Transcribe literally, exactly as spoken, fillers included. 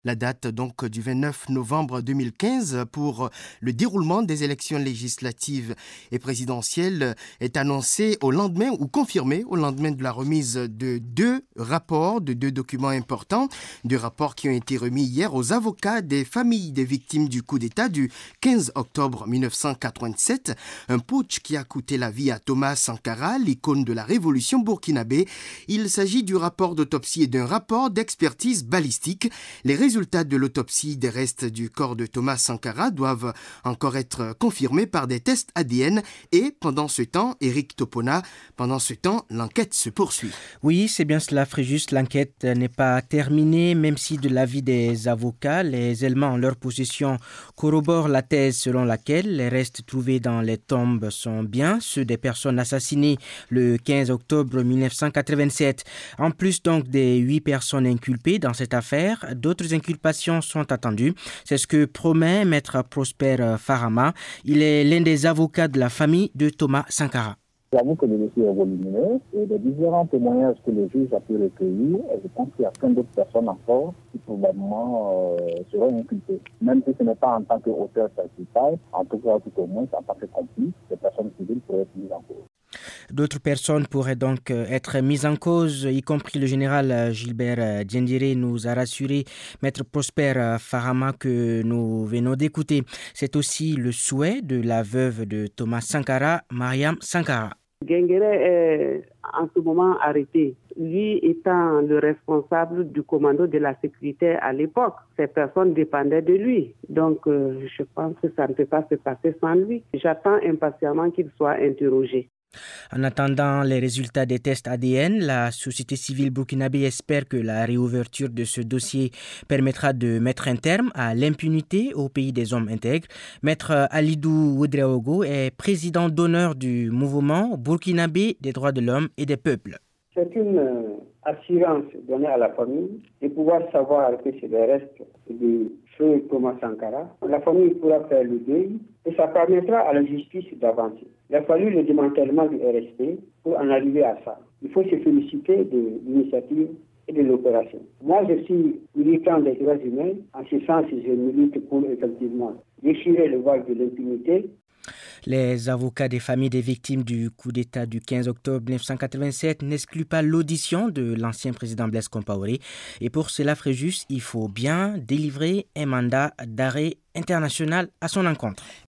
La date donc du vingt-neuf novembre deux mille quinze pour le déroulement des élections législatives et présidentielles est annoncée au lendemain ou confirmée au lendemain de la remise de deux rapports, de deux documents importants, deux rapports qui ont été remis hier aux avocats des familles des victimes du coup d'État du quinze octobre mille neuf cent quatre-vingt-sept, un putsch qui a coûté la vie à Thomas Sankara, l'icône de la révolution burkinabé. Il s'agit du rapport d'autopsie et d'un rapport d'expertise balistique. Les Les résultats de l'autopsie des restes du corps de Thomas Sankara doivent encore être confirmés par des tests A D N et pendant ce temps, Éric Topona, pendant ce temps, l'enquête se poursuit. Oui, c'est bien cela, Fréjus. L'enquête n'est pas terminée, même si de l'avis des avocats, les éléments en leur possession corroborent la thèse selon laquelle les restes trouvés dans les tombes sont bien ceux des personnes assassinées le quinze octobre mille neuf cent quatre-vingt-sept. En plus donc des huit personnes inculpées dans cette affaire, d'autres inculpations sont attendues. C'est ce que promet Maître Prosper Farama. Il est l'un des avocats de la famille de Thomas Sankara. J'avoue que le dossier est volumineux et les différents témoignages que le juge a pu recueillir, je pense qu'il y a plein d'autres personnes encore qui probablement euh, seront inculpées. Même si ce n'est pas en tant qu'auteur principal, en tout cas tout au moins en tant que complice, les personnes civiles pourraient être mises en cause. D'autres personnes pourraient donc être mises en cause, y compris le général Gilbert Diendéré nous a rassuré, Maître Prosper Farama que nous venons d'écouter. C'est aussi le souhait de la veuve de Thomas Sankara, Mariam Sankara. Diendéré est en ce moment arrêté, lui étant le responsable du commando de la sécurité à l'époque. Ces personnes dépendaient de lui. Donc euh, je pense que ça ne peut pas se passer sans lui. J'attends impatiemment qu'il soit interrogé. En attendant les résultats des tests A D N, la société civile burkinabé espère que la réouverture de ce dossier permettra de mettre un terme à l'impunité au pays des hommes intègres. Maître Alidou Ouedraogo est président d'honneur du mouvement burkinabé des droits de l'homme et des peuples. C'est une euh, assurance donnée à la famille de pouvoir savoir que c'est le reste de feu Thomas Sankara. La famille pourra faire le deuil et ça permettra à la justice d'avancer. Il a fallu le démantèlement du R S P pour en arriver à ça. Il faut se féliciter de l'initiative et de l'opération. Moi, je suis militant des droits humains. En ce sens, je milite pour effectivement déchirer le voile de l'impunité. Les avocats des familles des victimes du coup d'État du quinze octobre mille neuf cent quatre-vingt-sept n'excluent pas l'audition de l'ancien président Blaise Compaoré. Et pour cela, Fréjus, il faut bien délivrer un mandat d'arrêt international à son encontre.